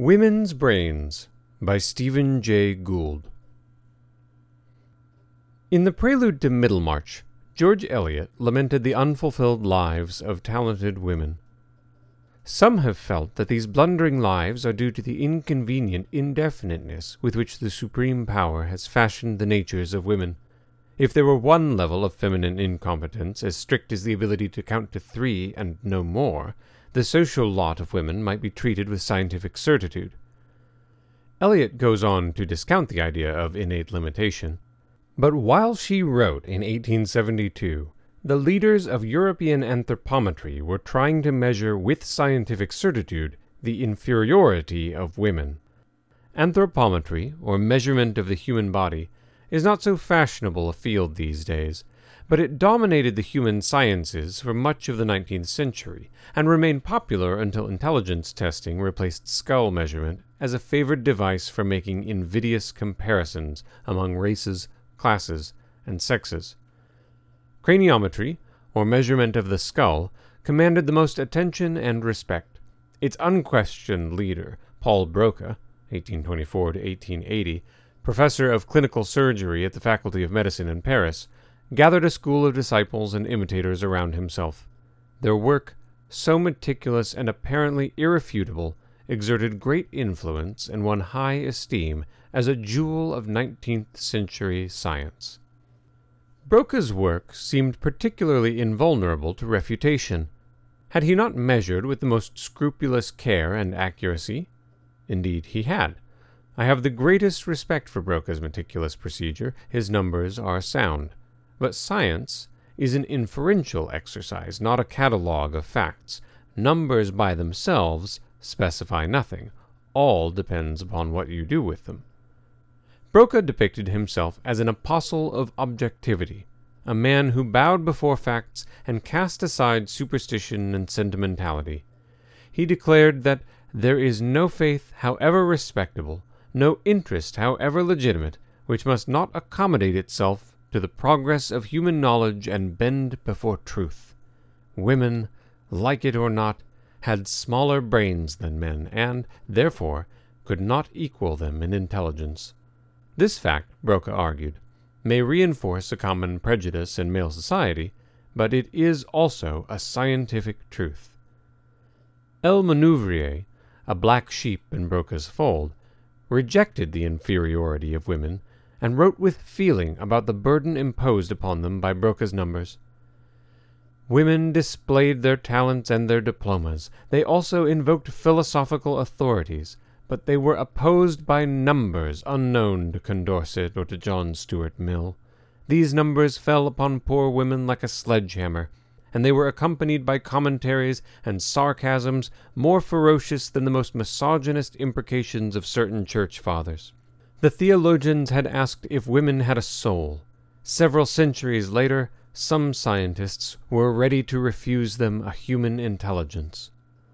Women's Brains by Stephen Jay Gould. In the prelude to Middlemarch, George Eliot lamented the unfulfilled lives of talented women. Some have felt that these blundering lives are due to the inconvenient indefiniteness with which the supreme power has fashioned the natures of women. If there were one level of feminine incompetence as strict as the ability to count to 3 and no more, the social lot of women might be treated with scientific certitude. Eliot goes on to discount the idea of innate limitation. But while she wrote in 1872, the leaders of European anthropometry were trying to measure with scientific certitude the inferiority of women. Anthropometry, or measurement of the human body, is not so fashionable a field these days, but it dominated the human sciences for much of the 19th century, and remained popular until intelligence testing replaced skull measurement as a favored device for making invidious comparisons among races, classes, and sexes. Craniometry, or measurement of the skull, commanded the most attention and respect. Its unquestioned leader, Paul Broca, 1824 to 1880, professor of clinical surgery at the Faculty of Medicine in Paris, gathered a school of disciples and imitators around himself. Their work, so meticulous and apparently irrefutable, exerted great influence and won high esteem as a jewel of 19th century science. Broca's work seemed particularly invulnerable to refutation. Had he not measured with the most scrupulous care and accuracy? Indeed, he had. I have the greatest respect for Broca's meticulous procedure. His numbers are sound. But science is an inferential exercise, not a catalogue of facts. Numbers by themselves specify nothing. All depends upon what you do with them. Broca depicted himself as an apostle of objectivity, a man who bowed before facts and cast aside superstition and sentimentality. He declared that there is no faith, however respectable, no interest, however legitimate, which must not accommodate itself to the progress of human knowledge and bend before truth. Women, like it or not, had smaller brains than men, and, therefore, could not equal them in intelligence. This fact, Broca argued, may reinforce a common prejudice in male society, but it is also a scientific truth. L. Manouvrier, a black sheep in Broca's fold, rejected the inferiority of women, and wrote with feeling about the burden imposed upon them by Broca's numbers. Women displayed their talents and their diplomas. They also invoked philosophical authorities, but they were opposed by numbers unknown to Condorcet or to John Stuart Mill. These numbers fell upon poor women like a sledgehammer, and they were accompanied by commentaries and sarcasms more ferocious than the most misogynist imprecations of certain church fathers. The theologians had asked if women had a soul. Several centuries later, some scientists were ready to refuse them a human intelligence.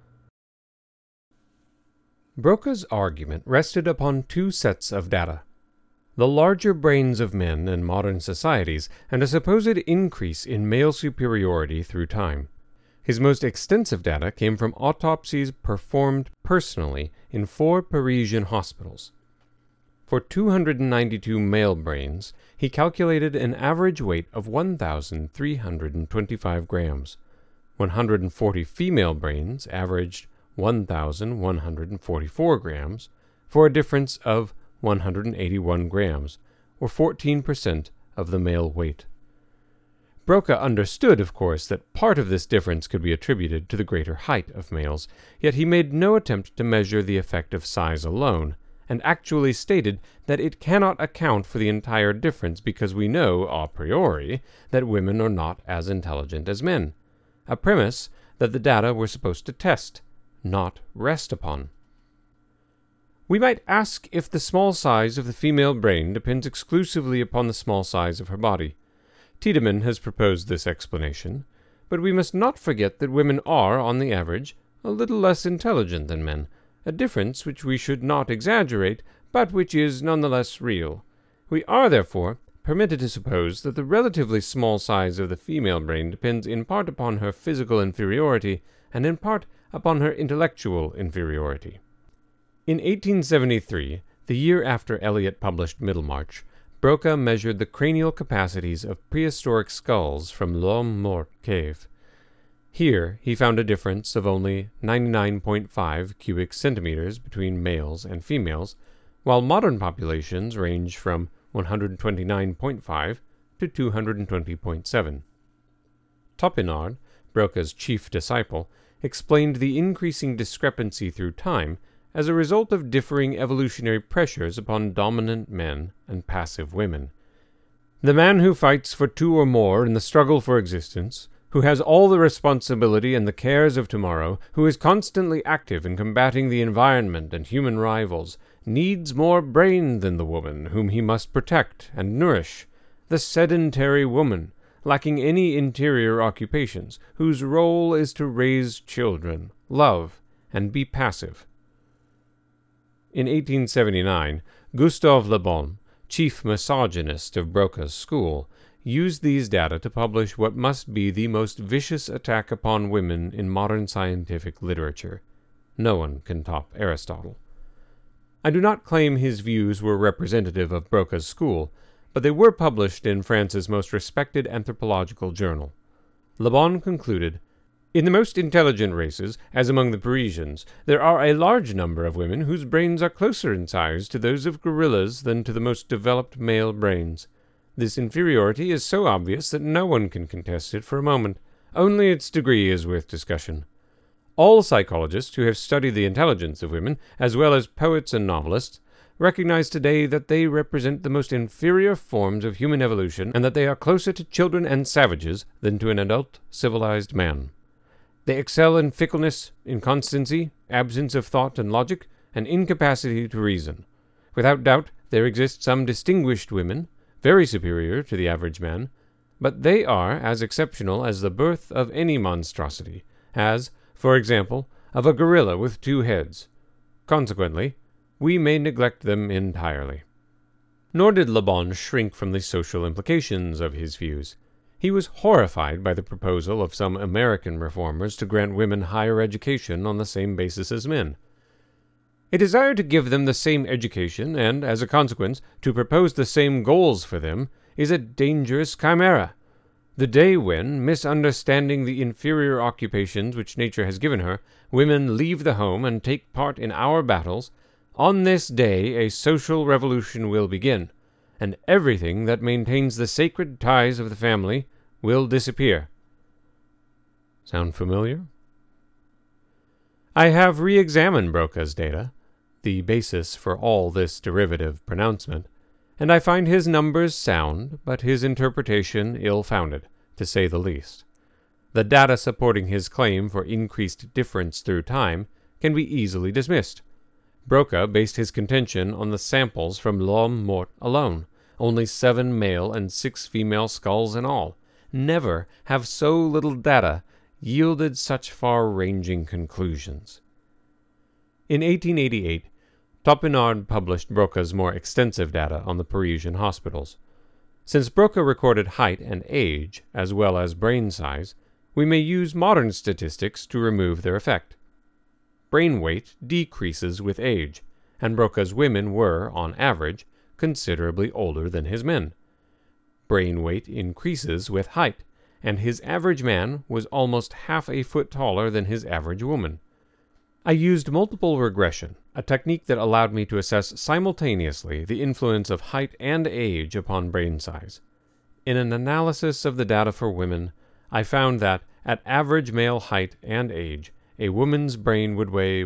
Broca's argument rested upon two sets of data: the larger brains of men in modern societies, and a supposed increase in male superiority through time. His most extensive data came from autopsies performed personally in 4 Parisian hospitals. For 292 male brains, he calculated an average weight of 1,325 grams. 140 female brains averaged 1,144 grams, for a difference of 181 grams, or 14% of the male weight. Broca understood, of course, that part of this difference could be attributed to the greater height of males, yet he made no attempt to measure the effect of size alone, and actually stated that it cannot account for the entire difference because we know, a priori, that women are not as intelligent as men, a premise that the data were supposed to test, not rest upon. We might ask if the small size of the female brain depends exclusively upon the small size of her body. Tiedemann has proposed this explanation, but we must not forget that women are, on the average, a little less intelligent than men, a difference which we should not exaggerate, but which is nonetheless real. We are, therefore, permitted to suppose that the relatively small size of the female brain depends in part upon her physical inferiority, and in part upon her intellectual inferiority. In 1873, the year after Elliot published Middlemarch, Broca measured the cranial capacities of prehistoric skulls from L'Homme Mort cave. Here he found a difference of only 99.5 cubic centimeters between males and females, while modern populations range from 129.5 to 220.7. Topinard, Broca's chief disciple, explained the increasing discrepancy through time as a result of differing evolutionary pressures upon dominant men and passive women. The man who fights for two or more in the struggle for existence, who has all the responsibility and the cares of tomorrow, who is constantly active in combating the environment and human rivals, needs more brain than the woman whom he must protect and nourish, the sedentary woman, lacking any interior occupations, whose role is to raise children, love, and be passive. In 1879, Gustave Le Bon, chief misogynist of Broca's school, used these data to publish what must be the most vicious attack upon women in modern scientific literature. No one can top Aristotle. I do not claim his views were representative of Broca's school, but they were published in France's most respected anthropological journal. Le Bon concluded, "In the most intelligent races, as among the Parisians, there are a large number of women whose brains are closer in size to those of gorillas than to the most developed male brains. This inferiority is so obvious that no one can contest it for a moment. Only its degree is worth discussion. All psychologists who have studied the intelligence of women, as well as poets and novelists, recognize today that they represent the most inferior forms of human evolution, and that they are closer to children and savages than to an adult civilized man. They excel in fickleness, inconstancy, absence of thought and logic, and incapacity to reason. Without doubt, there exist some distinguished women, very superior to the average man, but they are as exceptional as the birth of any monstrosity, as, for example, of a gorilla with two heads. Consequently, we may neglect them entirely." Nor did Le Bon shrink from the social implications of his views. He was horrified by the proposal of some American reformers to grant women higher education on the same basis as men. "A desire to give them the same education, and, as a consequence, to propose the same goals for them, is a dangerous chimera. The day when, misunderstanding the inferior occupations which nature has given her, women leave the home and take part in our battles, on this day a social revolution will begin, and everything that maintains the sacred ties of the family will disappear." Sound familiar? I have re-examined Broca's data, the basis for all this derivative pronouncement, and I find his numbers sound, but his interpretation ill-founded, to say the least. The data supporting his claim for increased difference through time can be easily dismissed. Broca based his contention on the samples from L'Homme Mort alone, only 7 male and 6 female skulls in all. Never have so little data yielded such far-ranging conclusions. In 1888, Topinard published Broca's more extensive data on the Parisian hospitals. Since Broca recorded height and age, as well as brain size, we may use modern statistics to remove their effect. Brain weight decreases with age, and Broca's women were, on average, considerably older than his men. Brain weight increases with height, and his average man was almost half a foot taller than his average woman. I used multiple regression, a technique that allowed me to assess simultaneously the influence of height and age upon brain size. In an analysis of the data for women, I found that, at average male height and age, a woman's brain would weigh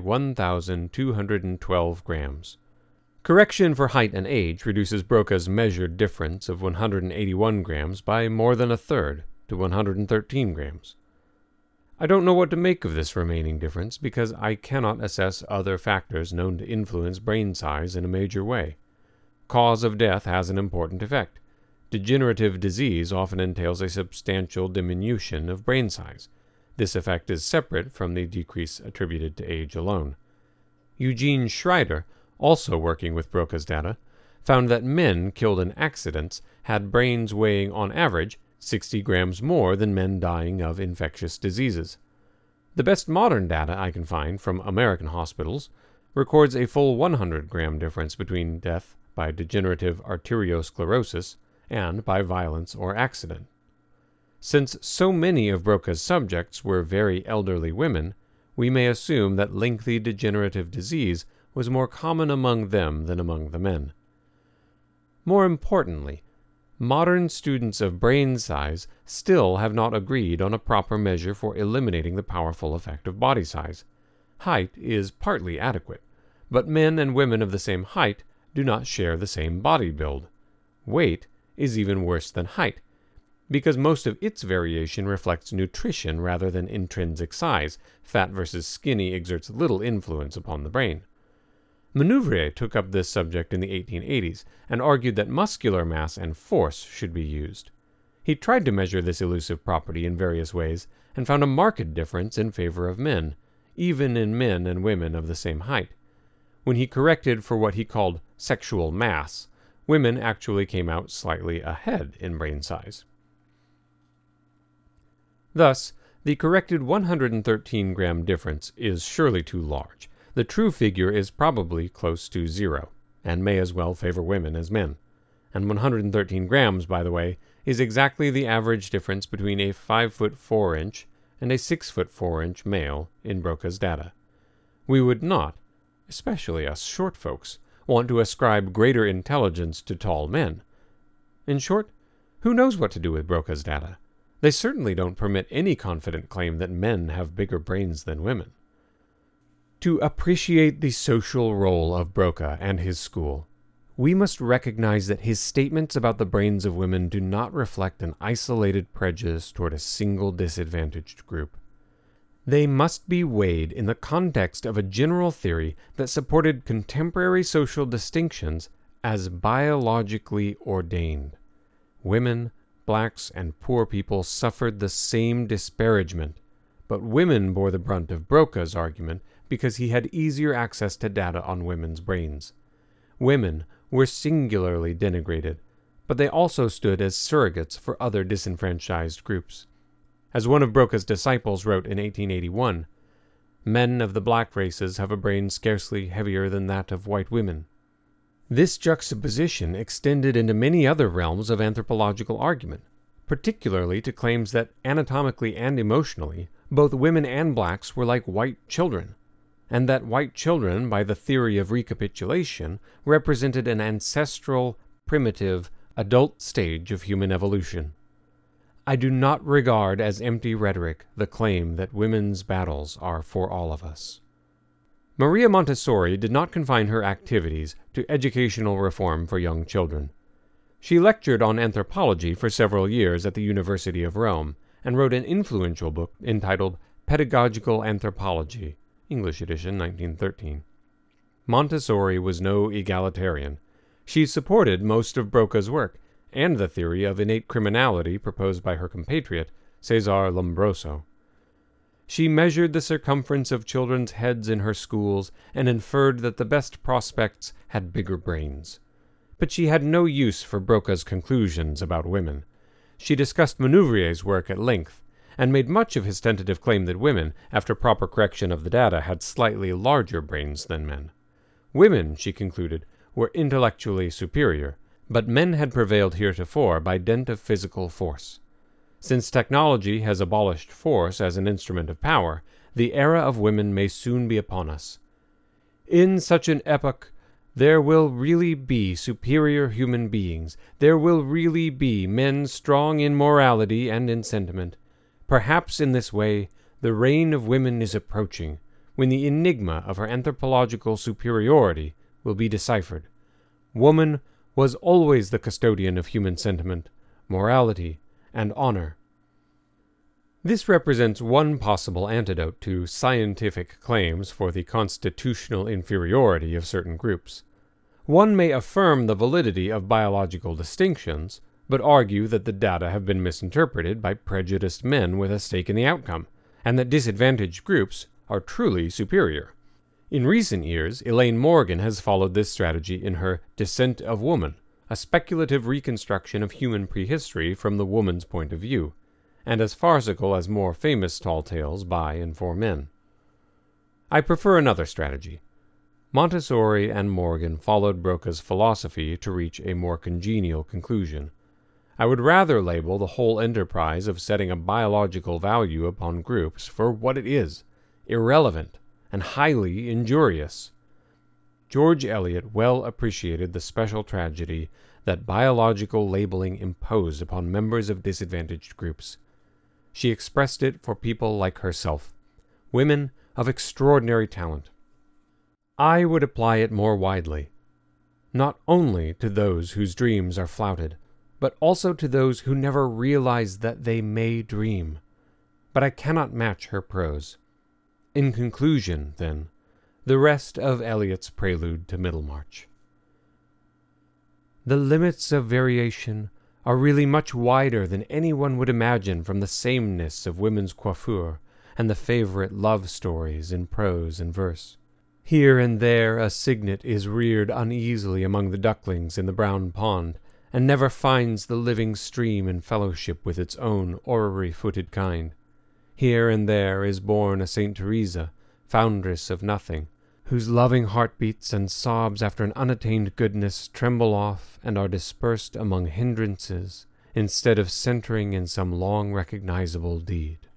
1,212 grams. Correction for height and age reduces Broca's measured difference of 181 grams by more than a third, to 113 grams. I don't know what to make of this remaining difference because I cannot assess other factors known to influence brain size in a major way. Cause of death has an important effect. Degenerative disease often entails a substantial diminution of brain size. This effect is separate from the decrease attributed to age alone. Eugene Schreider, also working with Broca's data, found that men killed in accidents had brains weighing on average 60 grams more than men dying of infectious diseases. The best modern data I can find from American hospitals records a full 100-gram difference between death by degenerative arteriosclerosis and by violence or accident. Since so many of Broca's subjects were very elderly women, we may assume that lengthy degenerative disease was more common among them than among the men. More importantly, modern students of brain size still have not agreed on a proper measure for eliminating the powerful effect of body size. Height is partly adequate, but men and women of the same height do not share the same body build. Weight is even worse than height, because most of its variation reflects nutrition rather than intrinsic size. Fat versus skinny exerts little influence upon the brain. Manouvrier took up this subject in the 1880s and argued that muscular mass and force should be used. He tried to measure this elusive property in various ways and found a marked difference in favor of men, even in men and women of the same height. When he corrected for what he called sexual mass, women actually came out slightly ahead in brain size. Thus, the corrected 113-gram difference is surely too large. The true figure is probably close to 0, and may as well favor women as men. And 113 grams, by the way, is exactly the average difference between a 5-foot 4-inch and a 6-foot 4-inch male in Broca's data. We would not, especially us short folks, want to ascribe greater intelligence to tall men. In short, who knows what to do with Broca's data? They certainly don't permit any confident claim that men have bigger brains than women. To appreciate the social role of Broca and his school, we must recognize that his statements about the brains of women do not reflect an isolated prejudice toward a single disadvantaged group. They must be weighed in the context of a general theory that supported contemporary social distinctions as biologically ordained. Women, blacks, and poor people suffered the same disparagement, but women bore the brunt of Broca's argument because he had easier access to data on women's brains. Women were singularly denigrated, but they also stood as surrogates for other disenfranchised groups. As one of Broca's disciples wrote in 1881, "Men of the black races have a brain scarcely heavier than that of white women." This juxtaposition extended into many other realms of anthropological argument, particularly to claims that anatomically and emotionally, both women and blacks were like white children, and that white children, by the theory of recapitulation, represented an ancestral, primitive, adult stage of human evolution. I do not regard as empty rhetoric the claim that women's battles are for all of us. Maria Montessori did not confine her activities to educational reform for young children. She lectured on anthropology for several years at the University of Rome, and wrote an influential book entitled Pedagogical Anthropology, English edition, 1913. Montessori was no egalitarian. She supported most of Broca's work, and the theory of innate criminality proposed by her compatriot, Cesare Lombroso. She measured the circumference of children's heads in her schools and inferred that the best prospects had bigger brains. But she had no use for Broca's conclusions about women. She discussed Manouvrier's work at length, and made much of his tentative claim that women, after proper correction of the data, had slightly larger brains than men. Women, she concluded, were intellectually superior, but men had prevailed heretofore by dint of physical force. Since technology has abolished force as an instrument of power, the era of women may soon be upon us. In such an epoch, there will really be superior human beings. There will really be men strong in morality and in sentiment. Perhaps in this way, the reign of women is approaching, when the enigma of her anthropological superiority will be deciphered. Woman was always the custodian of human sentiment, morality, and honor. This represents one possible antidote to scientific claims for the constitutional inferiority of certain groups. One may affirm the validity of biological distinctions, but argue that the data have been misinterpreted by prejudiced men with a stake in the outcome, and that disadvantaged groups are truly superior. In recent years, Elaine Morgan has followed this strategy in her Descent of Woman, a speculative reconstruction of human prehistory from the woman's point of view, and as farcical as more famous tall tales by and for men. I prefer another strategy. Montessori and Morgan followed Broca's philosophy to reach a more congenial conclusion. I would rather label the whole enterprise of setting a biological value upon groups for what it is, irrelevant and highly injurious. George Eliot well appreciated the special tragedy that biological labeling imposed upon members of disadvantaged groups. She expressed it for people like herself, women of extraordinary talent. I would apply it more widely, not only to those whose dreams are flouted, but also to those who never realize that they may dream. But I cannot match her prose. In conclusion, then, the rest of Eliot's prelude to Middlemarch. The limits of variation are really much wider than anyone would imagine from the sameness of women's coiffure and the favorite love stories in prose and verse. Here and there a cygnet is reared uneasily among the ducklings in the brown pond, and never finds the living stream in fellowship with its own orrery-footed kind. Here and there is born a Saint Teresa, foundress of nothing, whose loving heartbeats and sobs after an unattained goodness tremble off and are dispersed among hindrances, instead of centering in some long recognizable deed.